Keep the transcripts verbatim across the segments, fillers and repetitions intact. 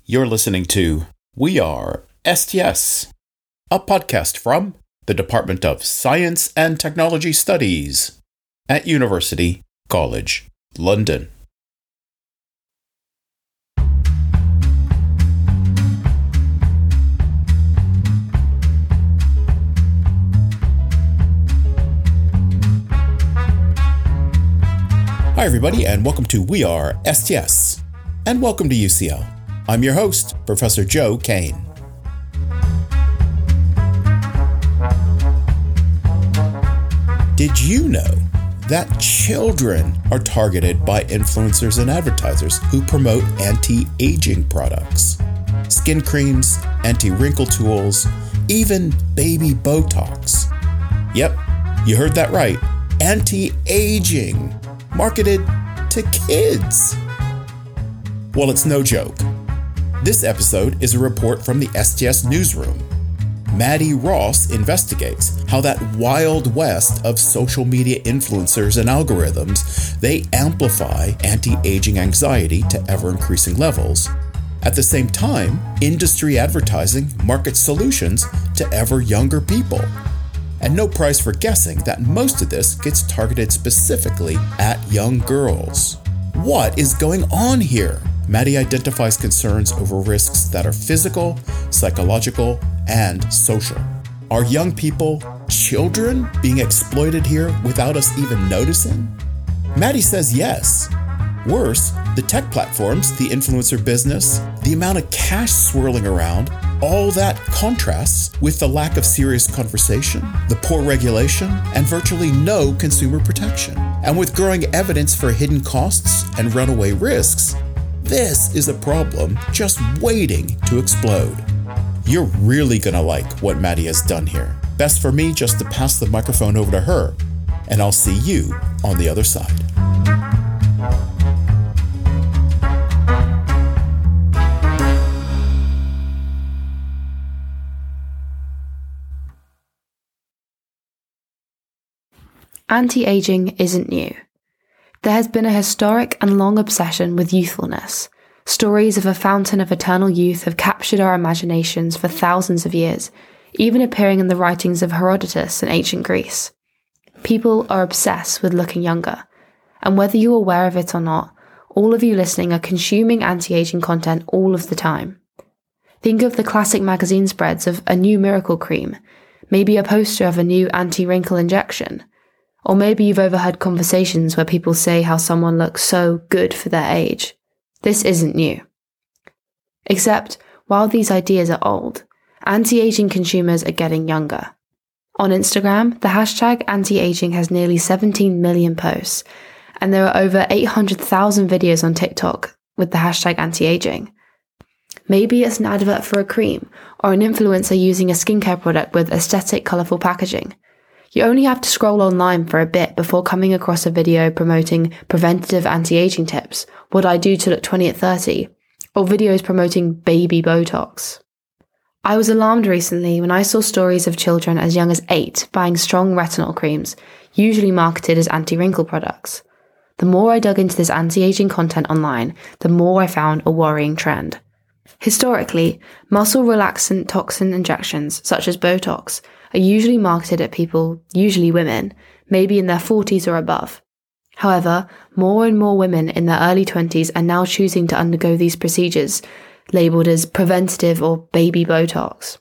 You're listening to We Are S T S, a podcast from the Department of Science and Technology Studies at University College London. Hi everybody, and welcome to We Are S T S, and welcome to U C L. I'm your host, Professor Joe Kane. Did you know that children are targeted by influencers and advertisers who promote anti-aging products? Skin creams, anti-wrinkle tools, even baby Botox. Yep, you heard that right. Anti-aging, marketed to kids. Well, it's no joke. This episode is a report from the S T S newsroom. Maddie Ross investigates how that wild west of social media influencers and algorithms, they amplify anti-aging anxiety to ever-increasing levels. At the same time, industry advertising markets solutions to ever younger people. And no prize for guessing that most of this gets targeted specifically at young girls. What is going on here? Maddie identifies concerns over risks that are physical, psychological, and social. Are young people, children, being exploited here without us even noticing? Maddie says yes. Worse, the tech platforms, the influencer business, the amount of cash swirling around, all that contrasts with the lack of serious conversation, the poor regulation, and virtually no consumer protection. And with growing evidence for hidden costs and runaway risks, this is a problem just waiting to explode. You're really gonna like what Maddie has done here. Best for me just to pass the microphone over to her, and I'll see you on the other side. Anti-aging isn't new. There has been a historic and long obsession with youthfulness. Stories of a fountain of eternal youth have captured our imaginations for thousands of years, even appearing in the writings of Herodotus in ancient Greece. People are obsessed with looking younger, and whether you're aware of it or not, all of you listening are consuming anti-aging content all of the time. Think of the classic magazine spreads of a new miracle cream, maybe a poster of a new anti-wrinkle injection. Or maybe you've overheard conversations where people say how someone looks so good for their age. This isn't new. Except, while these ideas are old, anti-aging consumers are getting younger. On Instagram, the hashtag anti-aging has nearly seventeen million posts, and there are over eight hundred thousand videos on TikTok with the hashtag anti-aging. Maybe it's an advert for a cream, or an influencer using a skincare product with aesthetic, colourful packaging. You only have to scroll online for a bit before coming across a video promoting preventative anti-aging tips, what I do to look twenty at thirty, or videos promoting baby Botox. I was alarmed recently when I saw stories of children as young as eight buying strong retinol creams, usually marketed as anti-wrinkle products. The more I dug into this anti-aging content online, the more I found a worrying trend. Historically, muscle relaxant toxin injections, such as Botox, are usually marketed at people, usually women, maybe in their forties or above. However, more and more women in their early twenties are now choosing to undergo these procedures, labelled as preventative or baby Botox.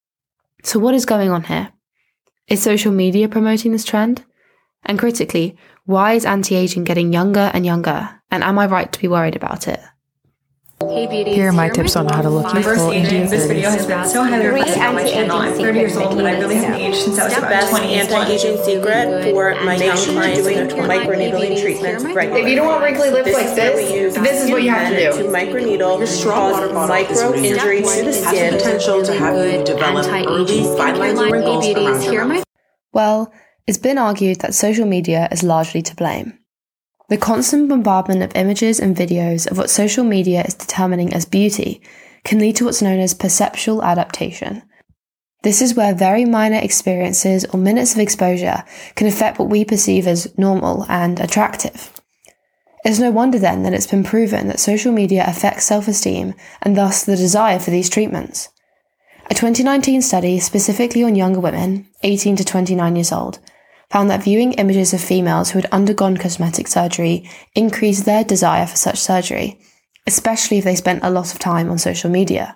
So what is going on here? Is social media promoting this trend? And critically, why is anti-aging getting younger and younger? And am I right to be worried about it? Hey beauties, here are my tips on how to look youthful in your This video has been so heavily requested on my channel. I'm thirty years old, but I really haven't aged since I was about twenty. The best anti-aging secret for my young clients doing microneedling treatments regularly. If you don't want wrinkly lips like this, this is what you have to do. To microneedle cause micro injury to the skin. Potential to have you develop early fine lines and wrinkles around your mouth. Well, it's been argued that social media is largely to blame. The constant bombardment of images and videos of what social media is determining as beauty can lead to what's known as perceptual adaptation. This is where very minor experiences or minutes of exposure can affect what we perceive as normal and attractive. It's no wonder then that it's been proven that social media affects self-esteem and thus the desire for these treatments. A twenty nineteen study specifically on younger women, eighteen to twenty-nine years old, found that viewing images of females who had undergone cosmetic surgery increased their desire for such surgery, especially if they spent a lot of time on social media.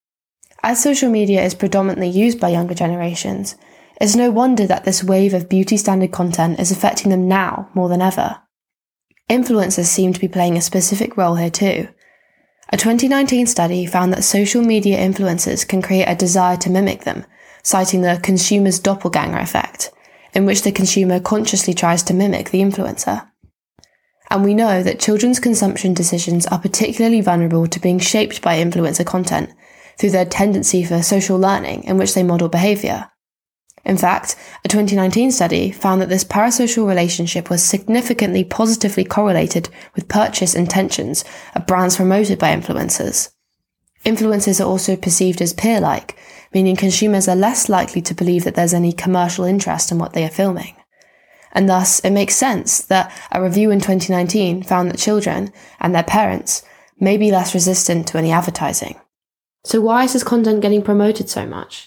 As social media is predominantly used by younger generations, it's no wonder that this wave of beauty standard content is affecting them now more than ever. Influencers seem to be playing a specific role here too. A twenty nineteen study found that social media influencers can create a desire to mimic them, citing the consumer's doppelganger effect, in which the consumer consciously tries to mimic the influencer. And we know that children's consumption decisions are particularly vulnerable to being shaped by influencer content through their tendency for social learning in which they model behaviour. In fact, a twenty nineteen study found that this parasocial relationship was significantly positively correlated with purchase intentions of brands promoted by influencers. Influencers are also perceived as peer-like, meaning consumers are less likely to believe that there's any commercial interest in what they are filming. And thus, it makes sense that a review in twenty nineteen found that children and their parents may be less resistant to any advertising. So why is this content getting promoted so much?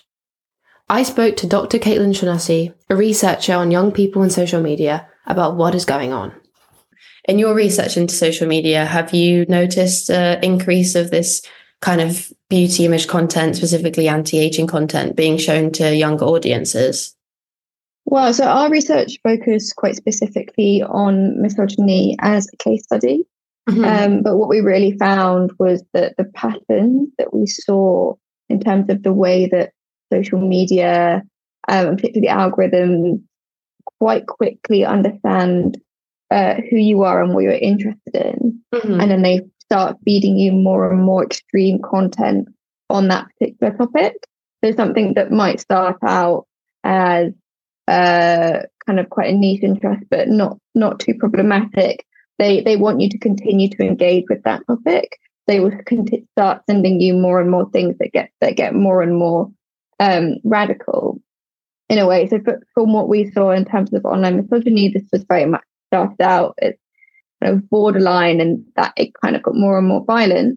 I spoke to Doctor Caitlin Shaughnessy, a researcher on young people and social media, about what is going on. In your research into social media, have you noticed an increase of this kind of beauty image content, specifically anti-aging content, being shown to younger audiences? Well, so our research focused quite specifically on misogyny as a case study. Mm-hmm. Um, but what we really found was that the patterns that we saw in terms of the way that social media, um, and particularly algorithms, quite quickly understand uh, who you are and what you're interested in. Mm-hmm. And then they start feeding you more and more extreme content on that particular topic. So something that might start out as uh, kind of quite a niche interest, but not not too problematic. They they want you to continue to engage with that topic. They will continue, start sending you more and more things that get that get more and more um, radical in a way. So for, from what we saw in terms of online misogyny, this was very much started out as kind of borderline, and that it kind of got more and more violent.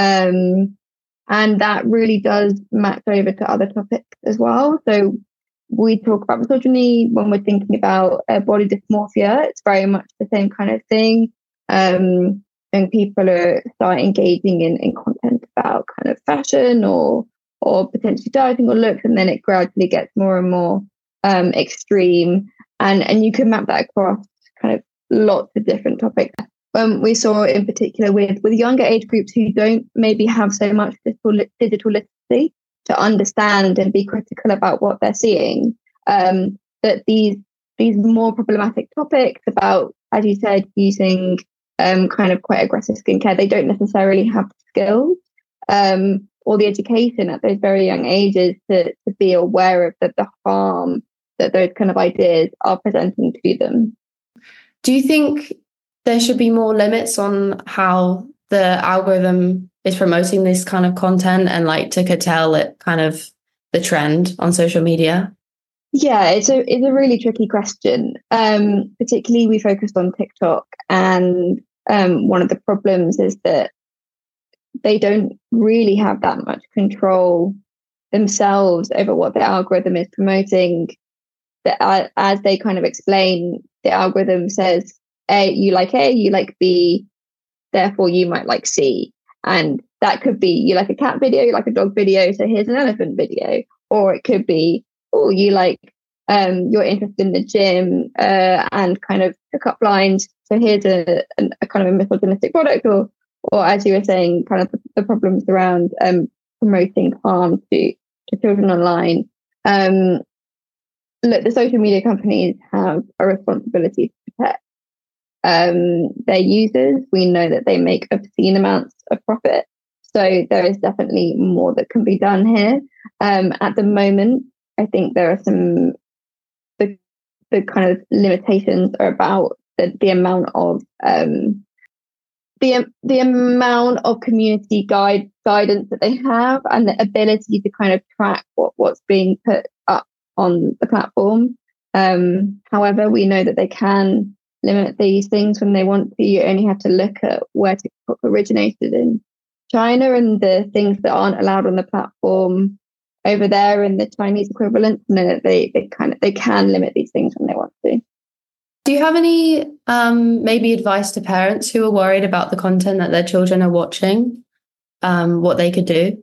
Um, and that really does match over to other topics as well. So we talk about misogyny when we're thinking about uh, body dysmorphia. It's very much the same kind of thing. Um, and people are start engaging in, in content about kind of fashion or or potentially dieting or looks, and then it gradually gets more and more um, extreme. And and you can map that across kind of lots of different topics. Um, we saw in particular with with younger age groups who don't maybe have so much digital, digital literacy to understand and be critical about what they're seeing, um, that these these more problematic topics about, as you said, using um, kind of quite aggressive skincare, they don't necessarily have the skills um, or the education at those very young ages to, to be aware of the, the harm that those kind of ideas are presenting to them. Do you think there should be more limits on how the algorithm is promoting this kind of content and like to curtail it kind of the trend on social media? Yeah, it's a it's a really tricky question. Um, particularly we focused on TikTok, and um, one of the problems is that they don't really have that much control themselves over what the algorithm is promoting. That as they kind of explain, the algorithm says, A, you like A, you like B, therefore you might like C. And that could be you like a cat video, you like a dog video, so here's an elephant video. Or it could be, oh, you like, um, you're interested in the gym uh, and kind of pickup lines, so here's a, a, a kind of a misogynistic product. Or, or as you were saying, kind of the, the problems around um, promoting harm to, to children online. Um, look, the social media companies have a responsibility to protect um, their users. We know that they make obscene amounts of profit. So there is definitely more that can be done here. Um, at the moment, I think there are some, the, the kind of limitations are about the, the amount of, um, the, the amount of community guide guidance that they have and the ability to kind of track what, what's being put up on the platform. Um, however, we know that they can limit these things when they want to. You only have to look at where TikTok originated in China and the things that aren't allowed on the platform over there in the Chinese equivalent, and then they, they kind of they can limit these things when they want to. Do you have any um, maybe advice to parents who are worried about the content that their children are watching, um, what they could do?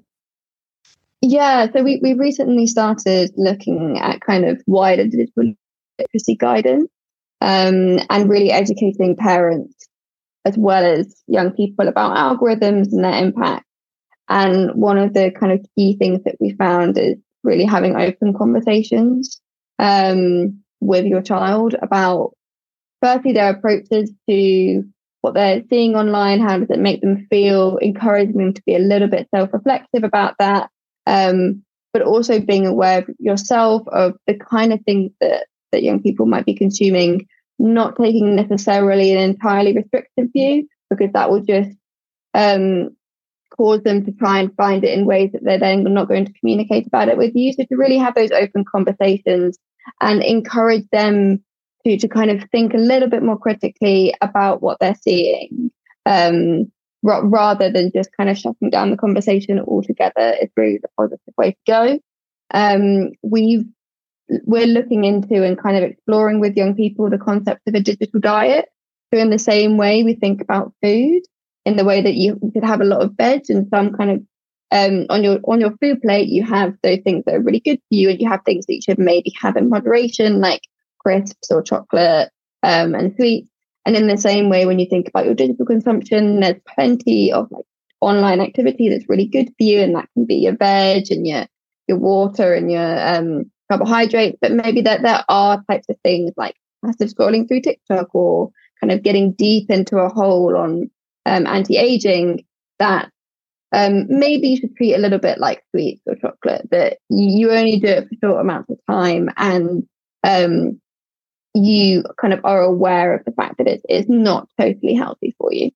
Yeah, so we, we recently started looking at kind of wider digital literacy guidance um, and really educating parents as well as young people about algorithms and their impact. And one of the kind of key things that we found is really having open conversations um, with your child about, firstly, their approaches to what they're seeing online, how does it make them feel, encouraging them to be a little bit self-reflective about that. Um, but also being aware of yourself, of the kind of things that, that young people might be consuming, not taking necessarily an entirely restrictive view, because that will just um, cause them to try and find it in ways that they're then not going to communicate about it with you. So to really have those open conversations and encourage them to, to kind of think a little bit more critically about what they're seeing. Um, rather than just kind of shutting down the conversation altogether is really the positive way to go. Um, we've, we're looking into and kind of exploring with young people the concept of a digital diet. So in the same way we think about food, in the way that you could have a lot of veg and some kind of, um, on your on your food plate, you have those things that are really good for you, and you have things that you should maybe have in moderation, like crisps or chocolate um, and sweets. And in the same way, when you think about your digital consumption, there's plenty of like online activity that's really good for you, and that can be your veg and your your water and your um, carbohydrates. But maybe that there are types of things like passive scrolling through TikTok or kind of getting deep into a hole on um, anti-aging that um, maybe you should treat a little bit like sweets or chocolate. That you only do it for short amounts of time, and um, you kind of are aware of the fact that it's, it's not totally healthy for you.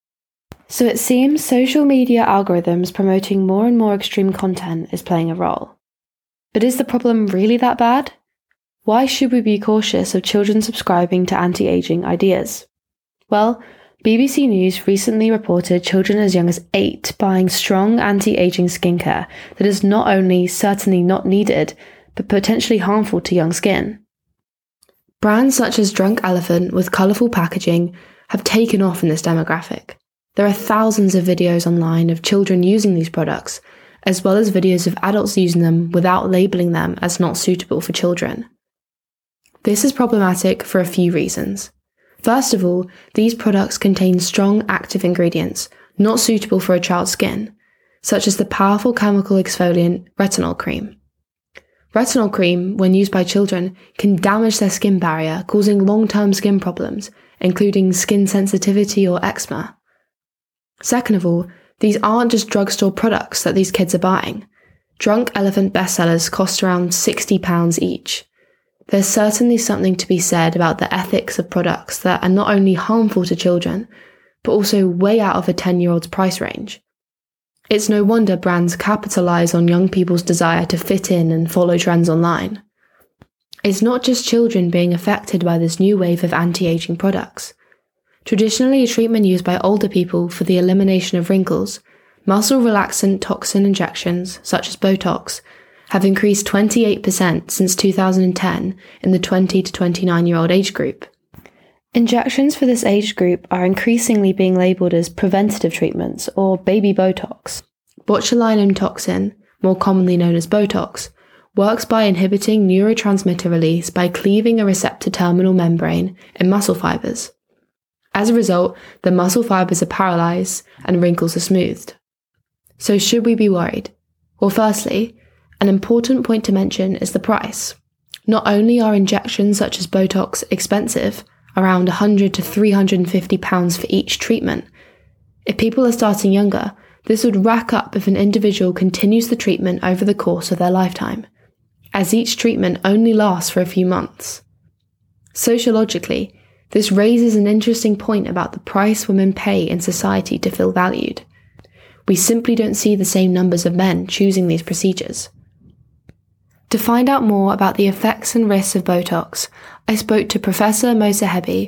So it seems social media algorithms promoting more and more extreme content is playing a role. But is the problem really that bad? Why should we be cautious of children subscribing to anti-aging ideas? Well, B B C News recently reported children as young as eight buying strong anti-aging skincare that is not only certainly not needed, but potentially harmful to young skin. Brands such as Drunk Elephant with colourful packaging have taken off in this demographic. There are thousands of videos online of children using these products, as well as videos of adults using them without labelling them as not suitable for children. This is problematic for a few reasons. First of all, these products contain strong active ingredients not suitable for a child's skin, such as the powerful chemical exfoliant retinol cream. Retinol cream, when used by children, can damage their skin barrier, causing long-term skin problems, including skin sensitivity or eczema. Second of all, these aren't just drugstore products that these kids are buying. Drunk Elephant bestsellers cost around sixty pounds each. There's certainly something to be said about the ethics of products that are not only harmful to children, but also way out of a ten-year-old's price range. It's no wonder brands capitalise on young people's desire to fit in and follow trends online. It's not just children being affected by this new wave of anti-aging products. Traditionally a treatment used by older people for the elimination of wrinkles, muscle relaxant toxin injections, such as Botox, have increased twenty-eight percent since two thousand ten in the twenty to twenty-nine-year-old age group. Injections for this age group are increasingly being labelled as preventative treatments or baby Botox. Botulinum toxin, more commonly known as Botox, works by inhibiting neurotransmitter release by cleaving a receptor terminal membrane in muscle fibers. As a result, the muscle fibers are paralysed and wrinkles are smoothed. So should we be worried? Well, firstly, an important point to mention is the price. Not only are injections such as Botox expensive, around one hundred to three hundred fifty pounds for each treatment. If people are starting younger, this would rack up if an individual continues the treatment over the course of their lifetime, as each treatment only lasts for a few months. Sociologically, this raises an interesting point about the price women pay in society to feel valued. We simply don't see the same numbers of men choosing these procedures. To find out more about the effects and risks of Botox, I spoke to Professor Mosahebi,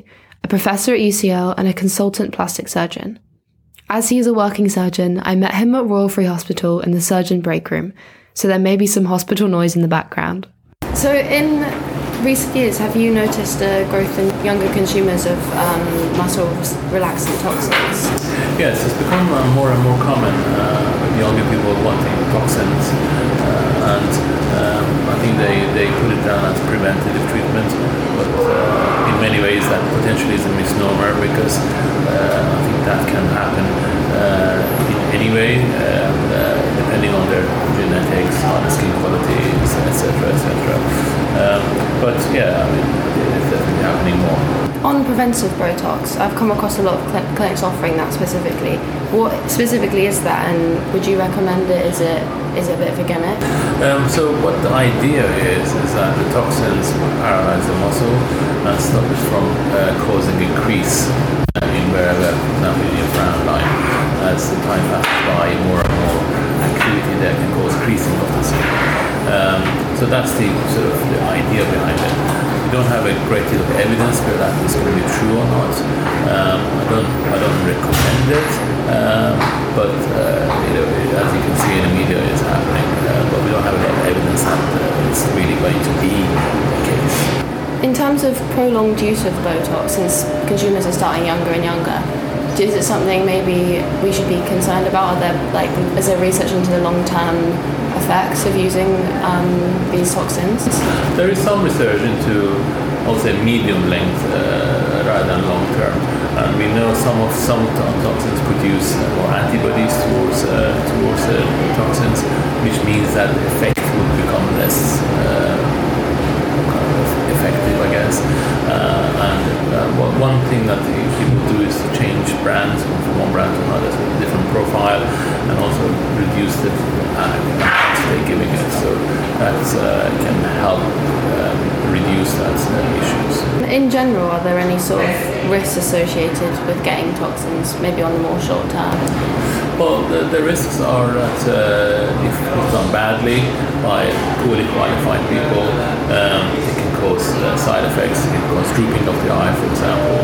a professor at U C L and a consultant plastic surgeon. As he is a working surgeon, I met him at Royal Free Hospital in the surgeon break room, so there may be some hospital noise in the background. So in recent years, have you noticed a growth in younger consumers of um, muscle relaxant toxins? Yes, it's become uh, more and more common uh, with younger people wanting toxins, uh, and um, I think they, they put it down as preventative treatment, but uh, in many ways that potentially is a misnomer, because uh, I think that can happen uh, in any way, and, uh, depending on their genetics, on the skin qualities, et cetera, et cetera. Um, but yeah, I mean, it's definitely happening more. On preventive Botox, I've come across a lot of cl- clinics offering that specifically. What specifically is that, and would you recommend it? Is it is it a bit of a gimmick? Um, so what the idea is, is that the toxins paralyze the muscle and stop it from uh, causing a crease uh, in wherever, for example, in your frown line. As the time passes by, more and more activity there can cause creasing of the skin. Um, so that's the sort of the idea behind it. We don't have a great deal of evidence whether that is going to be true or not. Um, I don't, I don't recommend it, um, but uh, you know, as you can see in the media, it's happening. Uh, but we don't have a lot of evidence that uh, it's really going to be the case. In terms of prolonged use of Botox, since consumers are starting younger and younger, is it something maybe we should be concerned about? Are there, like, is there research into the long-term effects of using um, these toxins? There is some research into, I'll say, medium length uh, rather than long term. And we know some of some toxins produce more antibodies towards uh, towards uh, toxins, which means that the effect will become less uh, kind of effective, I guess. Uh, and uh, one thing that people do is to change brands from one brand to another, so a different profile, and also reduce the amounts they're giving it. So that uh, can help um, reduce that uh, issues. In general, are there any sort of risks associated with getting toxins, maybe on the more short term? Well, the, the risks are that uh, if it's done badly by poorly qualified people, um, it can cause uh, side effects. It can cause drooping of the eye, for example,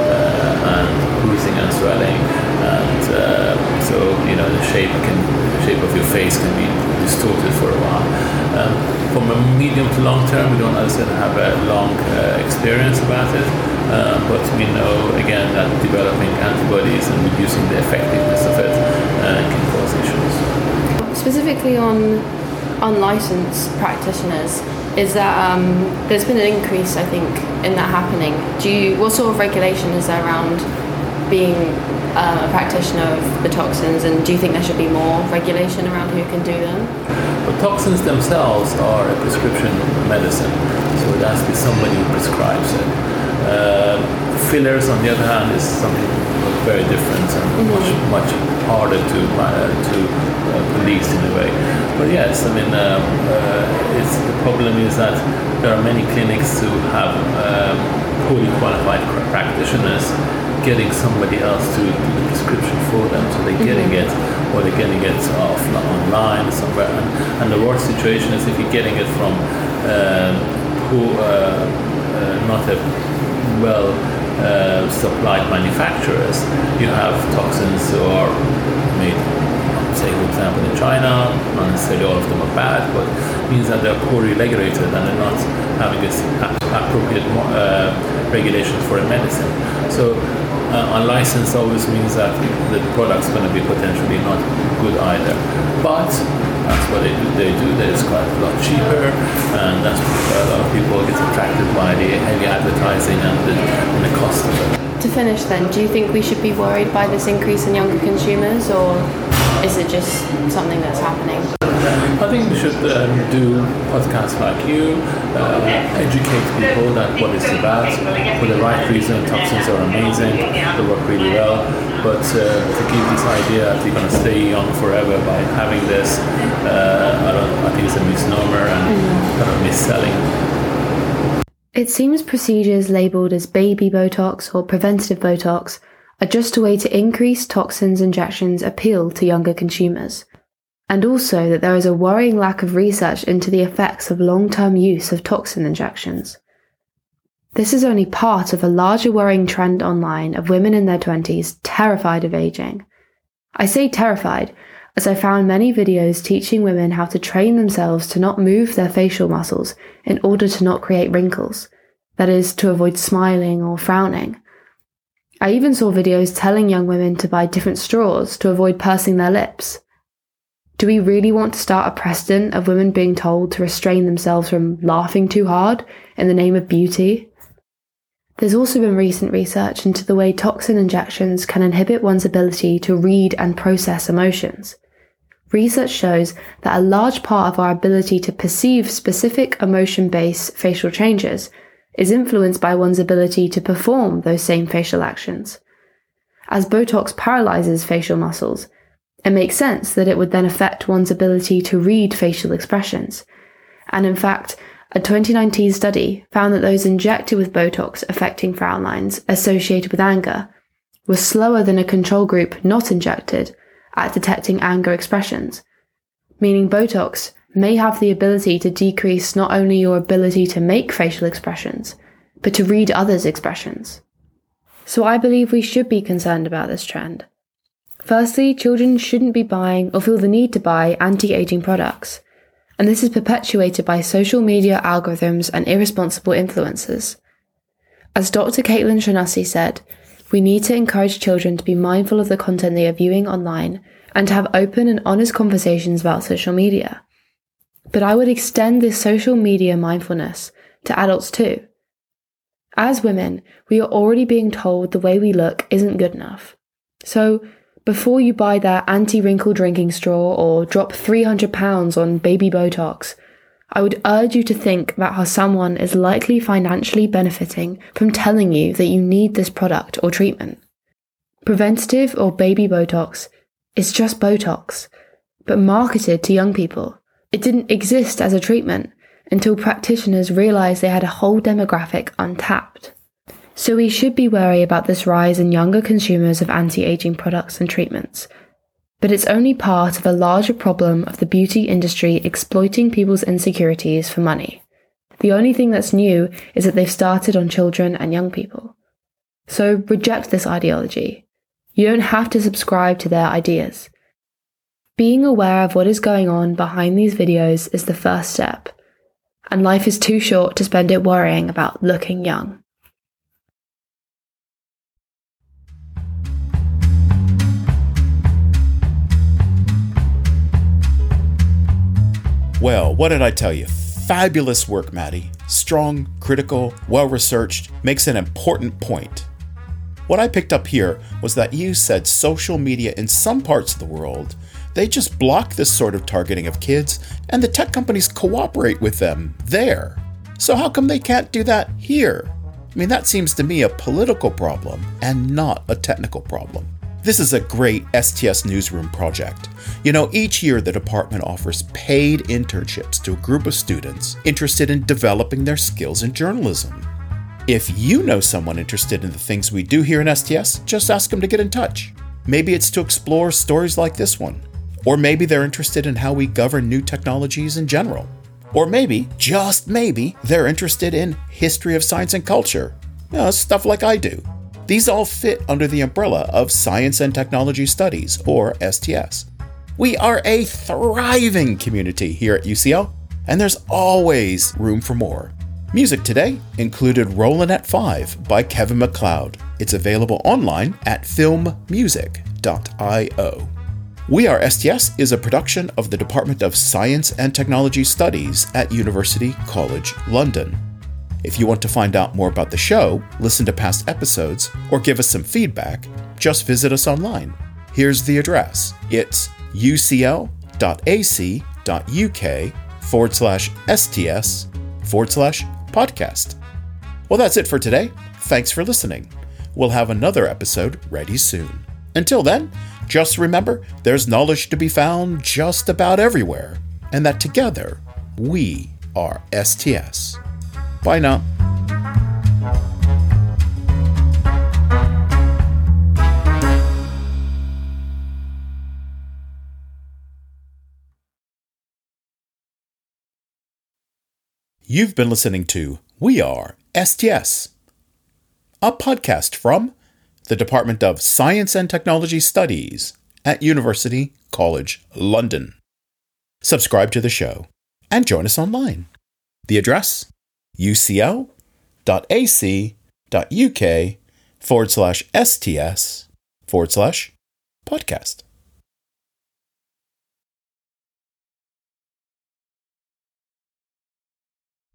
uh, and bruising and swelling. And uh, so, you know, the shape can, the shape of your face can be distorted for a while. Um, from a medium to long term, we don't necessarily have a long uh, experience about it. Uh, but we know, again, that developing antibodies and reducing the effectiveness of it uh, can cause issues. Specifically on unlicensed practitioners, is that um, there's been an increase, I think, in that happening. Do you, what sort of regulation is there around being um, a practitioner of the toxins, and do you think there should be more regulation around who can do them? Well, toxins themselves are a prescription medicine, so it has to be somebody who prescribes it. Uh, fillers, on the other hand, is something very different and mm-hmm. much much harder to uh, to uh, police in a way. But yes, I mean, um, uh, it's, the problem is that there are many clinics who have um, poorly qualified practitioners getting somebody else to do the prescription for them, so they're getting mm-hmm. it, or they're getting it off online somewhere. And, and the worst situation is if you're getting it from uh, poor, uh, uh, not a well uh, supplied manufacturers. You have toxins who are made, say, for example, in China. Not necessarily all of them are bad, but it means that they're poorly regulated and they're not having this appropriate uh, regulations for a medicine. So uh, unlicensed always means that the product's going to be potentially not good either. But that's what they do. They do that. It's quite a lot cheaper, and that's why a lot of people get attracted by the heavy advertising and the, and the cost of it. To finish then, do you think we should be worried by this increase in younger consumers, or is it just something that's happening? I think we should um, do podcasts like you, uh, educate people that what it's about. For the right reason, toxins are amazing, they work really well. But uh, to give this idea that you're going to stay young forever by having this, uh, I, don't, I think it's a misnomer and mm. kind of mis-selling. It seems procedures labelled as baby Botox or preventative Botox are just a way to increase toxins injections' appeal to younger consumers. And also that there is a worrying lack of research into the effects of long-term use of toxin injections. This is only part of a larger worrying trend online of women in their twenties terrified of aging. I say terrified, as I found many videos teaching women how to train themselves to not move their facial muscles in order to not create wrinkles, that is, to avoid smiling or frowning. I even saw videos telling young women to buy different straws to avoid pursing their lips. Do we really want to start a precedent of women being told to restrain themselves from laughing too hard in the name of beauty? There's also been recent research into the way toxin injections can inhibit one's ability to read and process emotions. Research shows that a large part of our ability to perceive specific emotion-based facial changes is influenced by one's ability to perform those same facial actions. As Botox paralyzes facial muscles, it makes sense that it would then affect one's ability to read facial expressions. And in fact, a twenty nineteen study found that those injected with Botox affecting frown lines associated with anger were slower than a control group not injected at detecting anger expressions, meaning Botox may have the ability to decrease not only your ability to make facial expressions, but to read others' expressions. So I believe we should be concerned about this trend. Firstly, children shouldn't be buying or feel the need to buy anti-aging products, and this is perpetuated by social media algorithms and irresponsible influencers. As Doctor Caitlin Shonassi said, we need to encourage children to be mindful of the content they are viewing online and to have open and honest conversations about social media. But I would extend this social media mindfulness to adults too. As women, we are already being told the way we look isn't good enough. So, before you buy that anti-wrinkle drinking straw or drop three hundred pounds on baby Botox, I would urge you to think about how someone is likely financially benefiting from telling you that you need this product or treatment. Preventative or baby Botox is just Botox, but marketed to young people. It didn't exist as a treatment until practitioners realized they had a whole demographic untapped. So we should be wary about this rise in younger consumers of anti-aging products and treatments. But it's only part of a larger problem of the beauty industry exploiting people's insecurities for money. The only thing that's new is that they've started on children and young people. So reject this ideology. You don't have to subscribe to their ideas. Being aware of what is going on behind these videos is the first step, and life is too short to spend it worrying about looking young. Well, what did I tell you? Fabulous work, Maddie. Strong, critical, well-researched, makes an important point. What I picked up here was that you said social media in some parts of the world, they just block this sort of targeting of kids, and the tech companies cooperate with them there. So how come they can't do that here? I mean, that seems to me a political problem and not a technical problem. This is a great S T S Newsroom project. You know, each year the department offers paid internships to a group of students interested in developing their skills in journalism. If you know someone interested in the things we do here in S T S, just ask them to get in touch. Maybe it's to explore stories like this one. Or maybe they're interested in how we govern new technologies in general. Or maybe, just maybe, they're interested in history of science and culture. You know, stuff like I do. These all fit under the umbrella of Science and Technology Studies, or S T S. We are a thriving community here at U C L, and there's always room for more. Music today included Rollin' at Five by Kevin MacLeod. It's available online at film music dot io. We Are S T S is a production of the Department of Science and Technology Studies at University College London. If you want to find out more about the show, listen to past episodes, or give us some feedback, just visit us online. Here's the address. It's ucl.ac.uk forward slash STS forward slash podcast. Well, that's it for today. Thanks for listening. We'll have another episode ready soon. Until then, just remember, there's knowledge to be found just about everywhere, and that together, we are S T S. Bye now. You've been listening to We Are S T S, a podcast from the Department of Science and Technology Studies at University College London. Subscribe to the show and join us online. The address, ucl.ac.uk forward slash STS forward slash podcast.